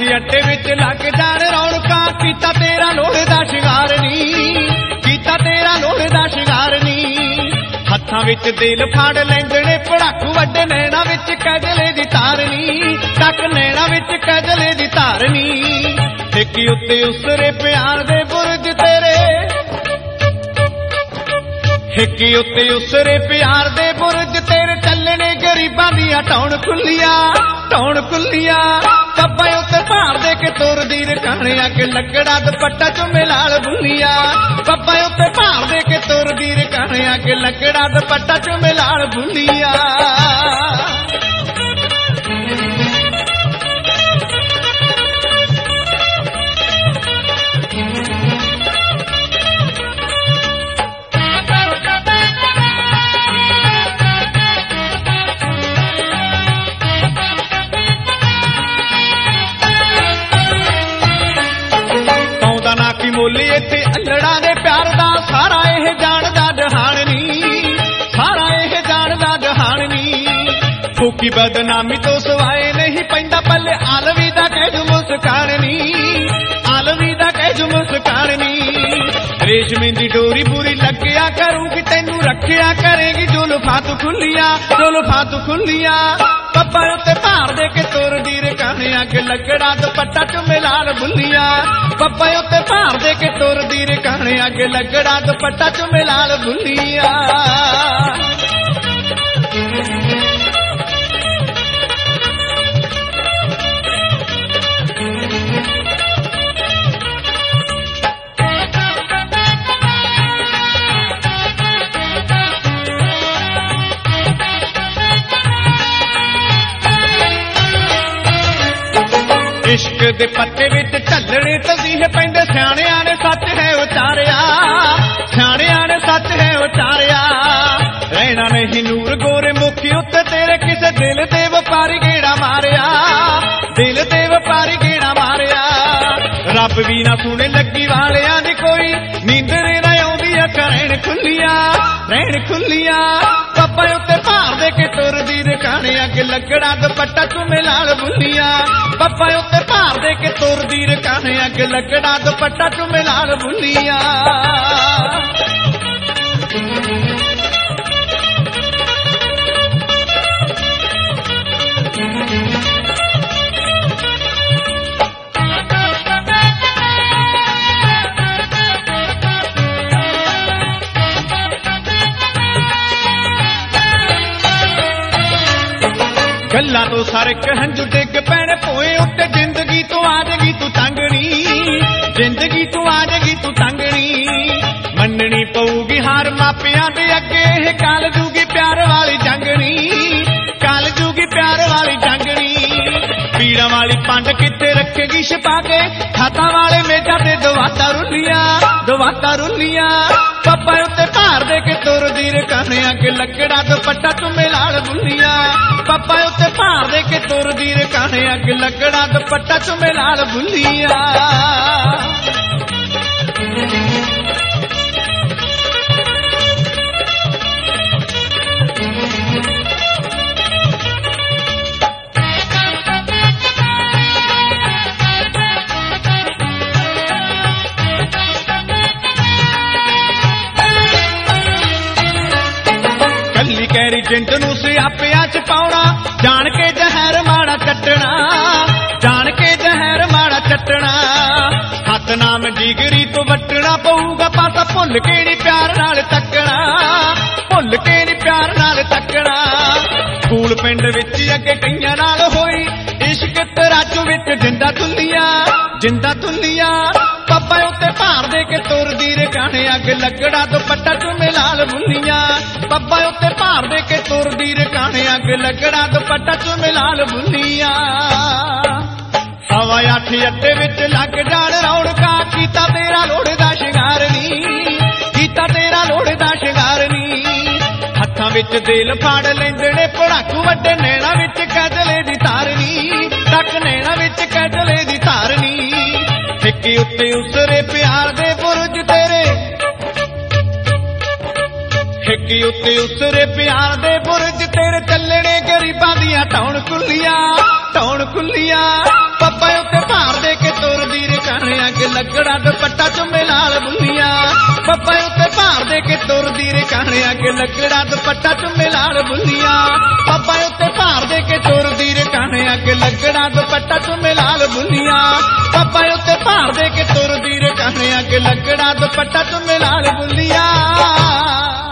ਅੱਟੇ ਵਿੱਚ ਲੱਗ ਜਾਣ ਰੌਣਕਾਂ, ਕੀਤਾ ਤੇਰਾ ਲੋਹੇ ਦਾ ਸ਼ਿੰਗਾਰ ਨੀ, ਕੀਤਾ ਤੇਰਾ ਲੋਹੇ ਦਾ ਸ਼ਿੰਗਾਰ ਨੀ। ਹੱਥਾਂ ਵਿੱਚ ਦਿਲ ਫਾੜ ਲੈਂਦੇ ਪੜਾਕੂ ਵੱਡੇ, ਨੈਣਾ ਵਿੱਚ ਕਜਲੇ ਦੀ ਤਾਰਨੀ, ਟੱਕ ਨੈਣਾ ਵਿੱਚ ਕਜਲੇ ਦੀ ਤਾਰਨੀ। ਠੇਕੀ ਉੱਤੇ ਉਸਰੇ ਪਿਆਰ ਦੇ ਬੁਰਜ ਤੇਰੇ, ਠੇਕੀ ਉੱਤੇ ਉਸਰੇ ਪਿਆਰ ਦੇ ਬੁਰਜ ਤੇਰੇ, ਚੱਲਣੇ ਗਰੀਬਾਂ ਦੀਆਂ ਢਾਉਣ ਖੁੱਲੀਆਂ, ਢਾਉਣ ਖੁੱਲੀਆਂ। ਪੱਪਾ ਉੱਤੇ ਭਾਰ ਦੇ ਕੇ ਤੁਰਦੀ ਰਕਾਣੇ ਅੱਗੇ ਲੱਕੜਾ ਦੁਪੱਟਾ ਚੁੰਮੇ ਲਾਲ ਬੁੱਲੀਆਂ, ਪੱਪਾ ਉੱਤੇ ਭਾਰ ਦੇ ਕੇ ਤੁਰਦੀ ਰਕਾਣੇ ਅੱਗੇ ਲੱਕੜਾ ਦੁਪੱਟਾ ਚੁੰਮੇ ਲਾਲ ਬੁੱਲੀਆਂ। ਮੁੱਲ ਇੱਥੇ ਅੱਲੜਾਂ ਦੇ ਪਿਆਰ ਦਾ, ਸਾਰਾ ਇਹ ਜਾਣਦਾ ਜਹਾਨ ਨੀ, ਸਾਰਾ ਇਹ ਜਾਣਦਾ ਜਹਾਨ ਨੀ। ਫੋਕੀ ਬਦਨਾਮੀ ਤੋਂ ਸਵਾਏ ਨਹੀਂ ਪੈਂਦਾ ਪੱਲੇ, ਆਲਵੀ ਦਾ ਕਹਿ ਜੂ ਮੁਸਕਾਨ ਨੀ, ਆਲਵੀ ਦਾ ਕਹਿ ਜੂ ਮੁਸਕਾਨ ਨੀ। ਰੇਸ਼ਮੀ ਦੀ ਡੋਰੀ ਪੂਰੀ ਲੱਗਿਆ ਕਰੂਗੀ, ਤੈਨੂੰ ਰੱਖਿਆ ਕਰੇਗੀ ਜ਼ੁਲਫਾਂ ਤੂੰ ਖੁੱਲੀਆਂ, ਜ਼ੁਲਫਾਂ ਤੂੰ ਖੁੱਲੀਆਂ। ਪੱਪਾ ਉੱਤੇ ਭਾਰ ਦੇ ਕੇ ਤੁਰਦੀ ਰਕਾਣੇ ਅੱਗੇ ਲੱਕੜਾ ਦੁਪੱਟਾ ਚੁੰਮੇ ਲਾਲ ਬੁੱਲੀਆਂ, ਪੱਪਾ ਉੱਤੇ ਭਾਰ ਦੇ ਕੇ ਤੁਰਦੀ ਰਕਾਣੇ ਅੱਗੇ ਲੱਕੜਾ ਦੁਪੱਟਾ ਚੁੰਮੇ ਲਾਲ ਬੁੱਲੀਆਂ। इश्क दे पत्ते विच झल्लणे तसीह पैंदे, सियाणियां ने सच है उचारिया, सियाणियां ने सच है उचारिया। रहना नहीं नूर गोरे मुखी उत्ते तेरे, किसे दिल दे वपारी गेड़ा मारिया, दिल दे वपारी गेड़ा मारिया। रब भी ना सुने लगी वालियां दी कोई, नींदर ना आउंदी अखां रैण खुल्लियां, रैण खुल्लियां। पप्पा उत्ते भार दे के तुरदी रकाणे अगे लगड़ा दुपट्टा चुम्मे लाल बुल्लियां, पप्पा उत्ते भार दे के तुरदी रकाणे अगे लगड़ा दुपट्टा चुम्मे लाल बुल्लियां। गल्लां तो सरक हंजू डिग पैणे पोए उत्ते, जिंदगी तो आ जाएगी तू तंगनी, जिंदगी तो आ जाएगी तू तंगनी। मननी पऊगी हार मापियां दे अगे, ये काल जूगी प्यार वाली जंगनी, काल जूगी प्यार वाली जंगनी। पीड़ा वाली पंड किते रखेगी छिपा के, खाता वाले मेजा ते दवाता रुलियां, दवाता रुलियां। पप्पा उत्ते भार दे के तुरदी रकाणे अगे लगड़ा दुपट्टा चुम्मे लाल बुल्लियां, पप्पा उत्ते भार दे के तुरदी रकाणे अगे लगड़ा दुपट्टा चुम्मे लाल बुल्लियां। कैरी जिंद नूं सियापियां च पाउणा, जान के जहर माड़ा चटना, जान के जहर माड़ा चटना। सतनाम जिगरी तो वटना पऊगा पासा, भुल के नी प्यार नाल तकना, भुल के नी प्यार नाल तकना। स्कूल पिंड विच अगे कईयां नाल होई, इश्क तराजू विच जिंदा तुलियां, जिंदा तुलियां। पप्पा उत्ते भार दे के तुरदी रकाणे अगे लगड़ा दुपट्टा चुम्मे लाल बुल्लियां, पप्पा उत्ते भार दे के तुरदी रकाणे अगे लगड़ा दुपट्टा चुम्मे लाल बुल्लियां। 8:15 अड्डे विच लग जाण रौणकां, कीता तेरा लोड़े दा शिंगार नी, कीता तेरा लोड़े दा शिंगार नी। हत्थां विच दिल फाड़ लैंदे ने पड़ाकू वड्डे, नैणा विच कजले दी तारनी, तक नैणा विच कजले दी तारनी। ठेके उत्ते उसरे प्यार दे बुरज तेरे, ठेके उत्ते उसरे प्यार दे बुरज तेरे, चलने गरीबां दियां ढाउण खुल्लियां, ढाउण खुल्लियां। पप्पा उत्ते ਲੱਕੜਾ ਦੁਪੱਟਾ ਚੁੰਮੇ ਲਾਲ ਬੁੱਲੀਆਂ ਪੱਪਾ ਉੱਤੇ ਭਾਰ ਦੇ ਕੇ ਤੁਰਦੀ ਰੇ ਕਾਣਿਆ ਕੇ ਲੱਕੜਾ ਦੁਪੱਟਾ ਚੁੰਮੇ ਲਾਲ ਬੁੱਲੀਆਂ ਪੱਪਾ ਉੱਤੇ ਭਾਰ ਦੇ ਕੇ ਤੁਰਦੀ ਰੇ ਕਾਣਿਆ ਕੇ ਲੱਕੜਾ ਦੁਪੱਟਾ ਚੁੰਮੇ ਲਾਲ ਬੁੱਲੀਆਂ ਪੱਪਾ ਉੱਤੇ ਭਾਰ ਦੇ ਕੇ ਤੁਰਦੀ ਰੇ ਕਾਣਿਆ ਕੇ ਲੱਕੜਾ ਦੁਪੱਟਾ ਚੁੰਮੇ ਲਾਲ ਬੁੱਲੀਆਂ